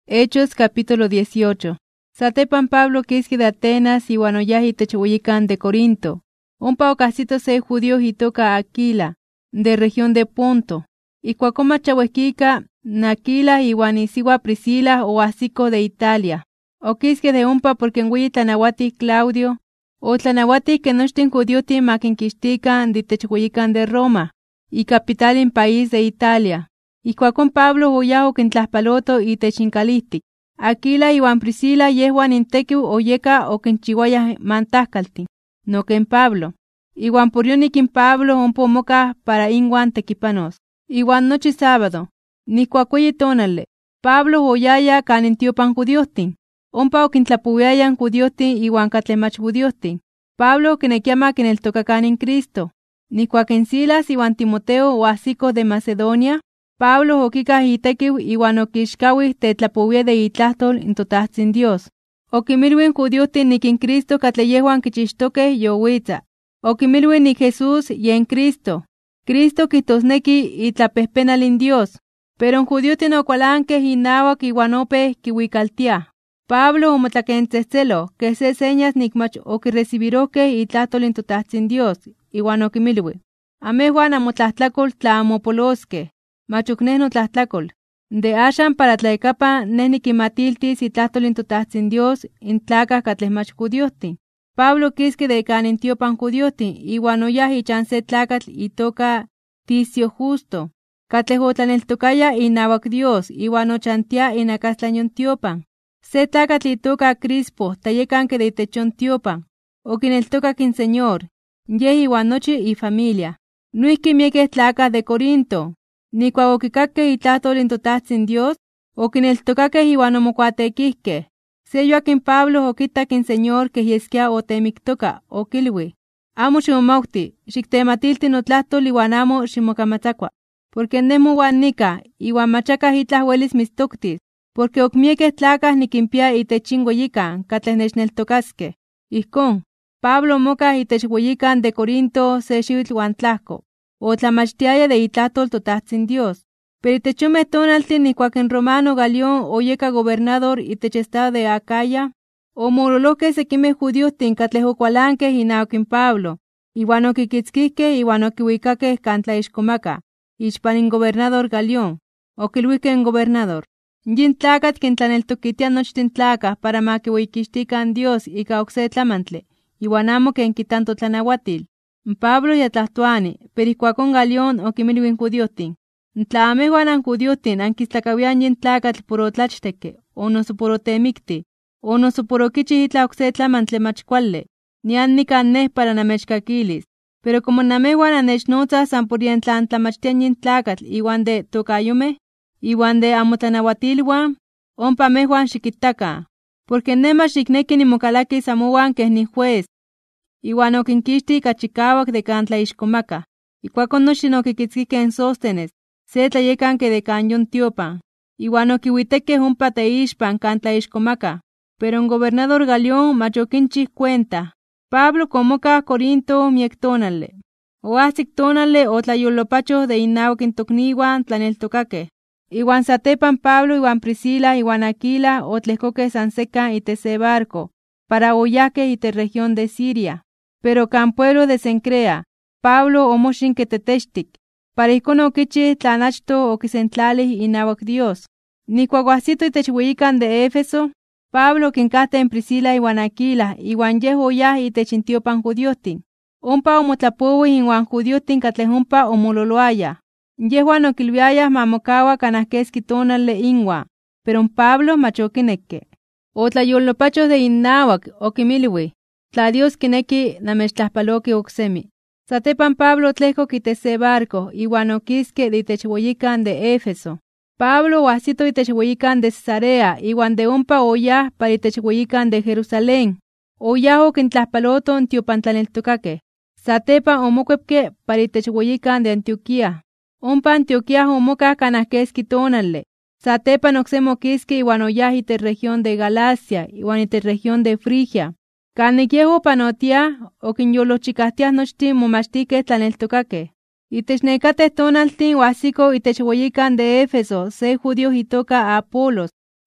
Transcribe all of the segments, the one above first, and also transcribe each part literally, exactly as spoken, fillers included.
Hechos capítulo dieciocho. Satepan Pablo quisque de Atenas y Guanoyaji techuyican de Corinto. Un paucasito se judío y toca Aquila, de región de Ponto. Y cuacoma chahuesquica, Naquila y Guanisiwa Priscila o Asico de Italia. O quisque de umpa porque en Huyi Tlanahuati Claudio, o Tlanahuati que no estén judioti maquinquistica de techuyican de Roma, y capital en país de Italia. Y cuacón Pablo oyajo que en Tlaspaloto y Techincalistic. Aquila y Juan Priscila yehuan en Tequiu oyeca o que en Chihuaya mantascalti. No que en Pablo. Y Juan Purionic en Pablo un pomoca para inguan tequipanos. Y Juan noche sábado. Ni cuacuye tonale. Pablo oyaya canentiopan judiostin. Un pao que en Tlapuyayan judiostin y Juan catlemach judiostin. Pablo que ne llama que en el tocacan en Cristo. Ni cuaquen Silas y Juan Timoteo o asico de Macedonia. Pablo oquica hitequiu y guanoquixcaui tetlapuye de itlastol en totahtzin Dios. Oquimilwin judiotin ni en Cristo catleyehuan quichistoque yohuitza. Oquimilwin ni Jesús y en Cristo. Cristo quitosnequi y tlapespenalin Dios. Pero en judiotin ocualanque y nahuac y guanope quihuicaltia. Pablo omotlaquentzecelo, que se señas nicmach o que recibiroque y tlastol en totahtzin Dios. Y guanoquimilwi. Amehuan amotlahtlacol tlaamopolosque. Machucneno tlahtlacol. De ashan para tlaecapa nehniquimatiltis y tlahtolin totahtzin Dios in tlaca catlesmach judiosti. Pablo quisque de canentiopan judiosti y guanoyaji chance tlacatl y toca ticio justo. Catlejotlan el tocaya y nahuac Dios y guanochantia y nacastlañon tiopan. Se tlacatl y toca Crispo tayecan que de techon tiopan. O quien el toca quin señor. Yehi guanochi y familia. Nuisque mieques tlacas de Corinto. Ni cuaoquicaque y tlahtol en totahtzin Dios, o quien el tocaque y guanomocuatequisque. Se yo a quien Pablo o quita quien señor que yesquia o temictoca o kilwi. Amo shimomauti, xictematilti no tlahtol y guanamo shimocamatacua. Porque nemu guanica y guamachaca hitlas huelis mistoctis, porque ocmieques tlacas ni quimpia y techingoyican, catlesnechnel tocasque. Iscon, Pablo moca y techhuyican de Corinto se xivitl guantlasco. O tlamachtiaya de itlahtol totahtzin Dios. Pero techume tonaltin ni cuaquen romano Galión oyeca gobernador y techestado de Acaya, o moroloque sequime judíos tincatlejocualanques y nauquin Pablo, y guanoquiquitzquisque y guanoquihuicaques cantlaixcomaca, ixpanin gobernador Galión, o quilhuiquen gobernador. Yin tlacat quien tlaneltoquitia nochtin tlacas para maquihuiquixtican Dios y cauxe tlamantle, y guanamo quien quitanto tlanahuatil. Pablo y atlahtuani, periscuacón Galión o quimilwin judiotin. Tlamehuanan judiotin anquislacawian yin tlacatl puro tlachteque, o no supuro temicti, o no supuro quichi hitla oxetlamantle machcualle, ni annican neh para namechcaquilis. Pero como namehuan anechnotza san purien tlan tlamachtian yin tlacatl iwan de tocayume, iwan de amotlanahuatilhuan, ompa mehuan xiquitaca, porque nema xicnequi ni mocalaquis amohuan queh ni juez. Iwan oquinquixti cachicauac de cantlaixcomaca, y cuacon nochi oquiquitzquique en Sóstenes, se tlayecanque de canyon tiopan, iwan oquihuiteque umpa teixpan cantlaixcomaca, pero en gobernador Galión machoquinchis cuenta. Pablo comoca Corinto miectonale, o asik tonale o tlayolopacho de inauac in tocnihuan tlaneltocaque. Iwan satepan Pablo iwan Priscila iwan Aquila o tlescoque sanseca y tese barco, para oyaque y te región de Siria. Pero can pueblo de Sencrea, Pablo o moshin que tetextic, para icono quichi tlanachto o quisentlali y nahuac Dios. Ni cuaguasito y techhuican de Éfeso, Pablo quien casta en Priscila y Aquila, y guan yeho ya y techintiopan judiotin. Umpa o motlapuwi y guan judiotin catlejumpa o mololoaya. Yehuan o quilviayas mamocawa canasquesqui tonale ingua, pero un Pablo machoquineque. O tlayolopachos de innahuac o quimilwi. Tla Dios quineki namechtlaspaloqui ocsemi. Satepan Pablo tlejo quitese barco, y guanoquisque de techhuican de Éfeso. Pablo huasito y techhuican de Cesarea, y guan de umpa oya para techhuican de Jerusalén. Oyaho quintlaspaloton tiopantlaneltocaque. Satepan omoquepque para techhuican de Antioquía. Umpa Antioquía omoca canasquesqui tonale. Satepan oxemoquisque y guanoyahi te región de Galacia, y guanite región de Frigia. Caniquiejo panotia, o quien yo los chicastias nochtin momachtique tlaneltocaque. Y technecate tonaltin huasico y techhueyican de Éfeso, se judíos y toca a Apolos,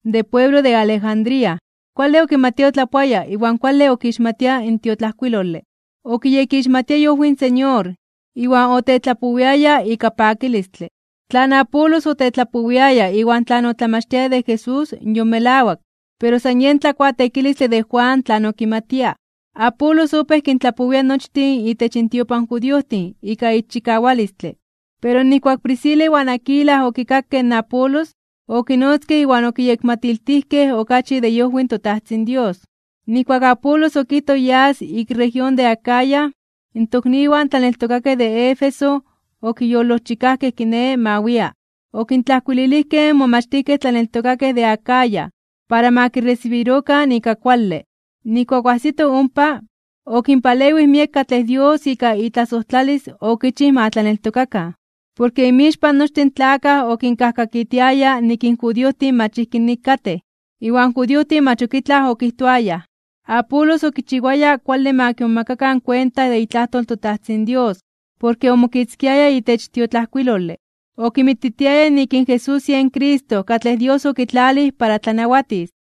de pueblo de Alejandría. ¿Cuál leo que Mateo tlapuaya? Iguan cuál leo que Ismatia en Tiotlascuilole. O que ye que Ismatia yo huin Señor. Iguan o te tlapuviaya y capaquilistle. Tlan Apolos o te tlapuviaya, iguan tlan o tlamastia de Jesús, yo melawak. Pero sañen tlacuatequilistle de Juan tlan o quimatia. Apolos opes quien tlapuvia nochtin y te chintiopan judiotin, y ca ichicawalistle. Pero ni cuac Priscila iguan Aquila o kikakken Apolos, o quinotzque iguan o quiyecmatiltihque o cachi de yohuin totahtzin Dios. Ni cuac Apolos o quito yas y región de Acaya, en tocniwan tan el tocaque de Éfeso, o quiyoloschicaque quine mawia, o quintlascuililisque momachtique tan el tocaque de Acaya, para ma que recibiroca ni cacualle. Ni cuacuacito umpa, o quimpalewis miecatles Dios y ca itasostlalis o quichimatlan el tocaca. Porque mishpan nochten tlaca o quincascaquitiaya ni quinjudioti machisquinicate, iwan judioti machuquitla o quituaya. Apolos o quichihuaya cual ma que macacan cuenta de itlastol totahtzin Dios, porque omoquitzquiaya itech tiotlascuilole. O quimititiaya ni quin Jesús y en Cristo, catles Dios o quitlalis para tlanahuatis.